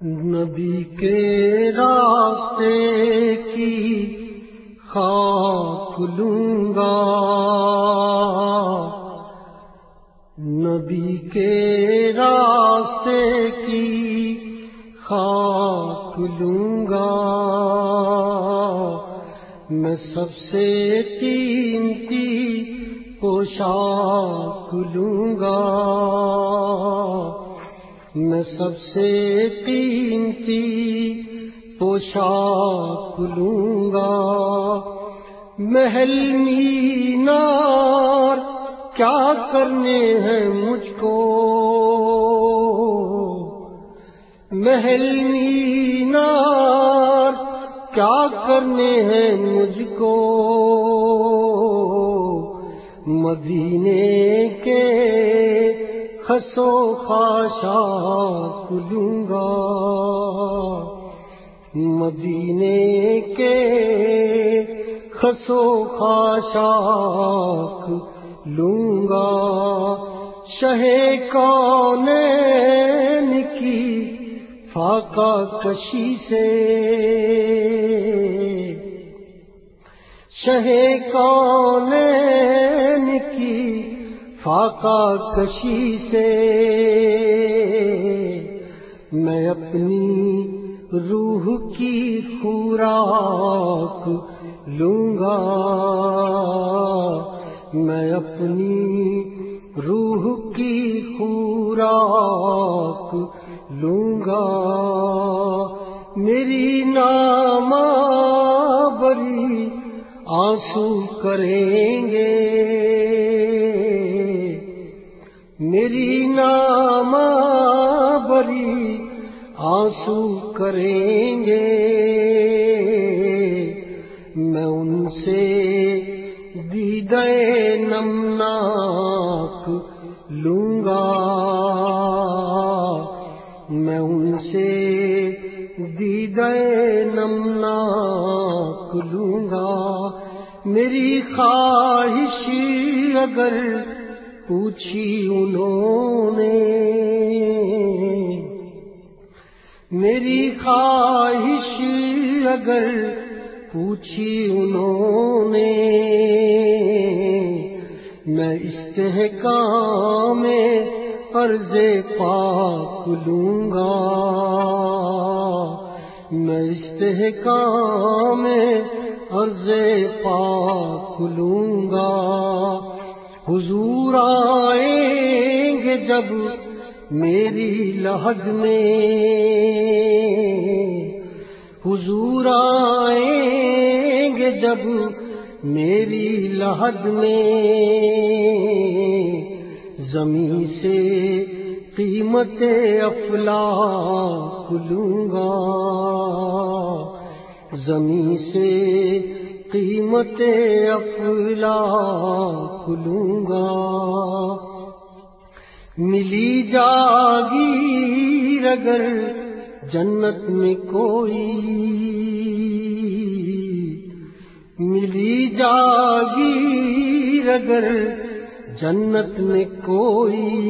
نبی کے راستے کی خاک لوں گا، نبی کے راستے کی خاک لوں گا، میں سب سے قیمتی پوشاک لوں گا، میں سب سے قیمتی پوشاک لوں گا، محل مینار کیا کرنے ہیں مجھ کو، محل مینار کیا کرنے ہیں مجھ کو، مدینے کے خس و خاشاک لوں گا، مدینے کے خس و خاشاک لوں گا، شہ کونین کی فاقہ کشی سے، شہ کونین کی فاقہ کشی سے، میں اپنی روح کی خوراک لوں گا، میں اپنی روح کی خوراک لوں گا، میری نامہ بری آنسو کریں گے، میری نامہ بری آنسو کریں گے، میں ان سے دیدہ نمناک لوں گا، میں ان سے دیدہ نمناک لوں گا، میری خواہش اگر پوچھی انہوں نے، میری خواہش اگر پوچھی انہوں نے، میں استحکام عرض پاک لوں گا، میں استحکام عرض پاک لوں گا، حضور آئیں گے جب میری لحد میں، حضور آئیں گے جب میری لحد میں، زمین سے قیمت افلاک لوں گا، زمین سے قیمت افلاک لوں گا، ملی جاگیر اگر جنت میں کوئی، ملی جاگیر اگر جنت میں کوئی،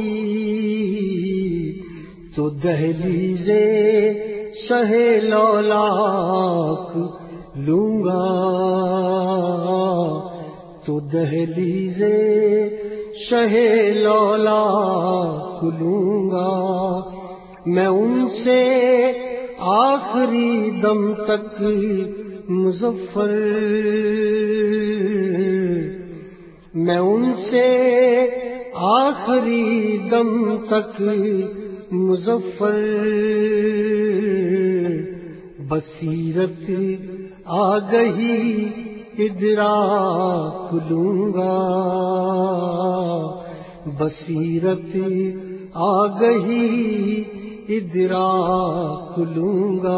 تو دہلیز شہ لولاک لوں گا، تو دہلیز شہ لولاک لوں گا، میں ان سے آخری دم تک مظفر، میں ان سے آخری دم تک مظفر، بصیرت آگہی ادراک لوں گا، بصیرت آگہی ادراک لوں گا،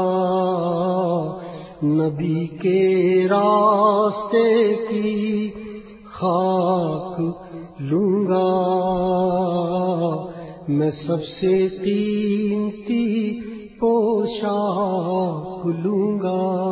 نبی کے راستے کی خاک لوں گا، میں سب سے قیمتی پوشاک لوں گا۔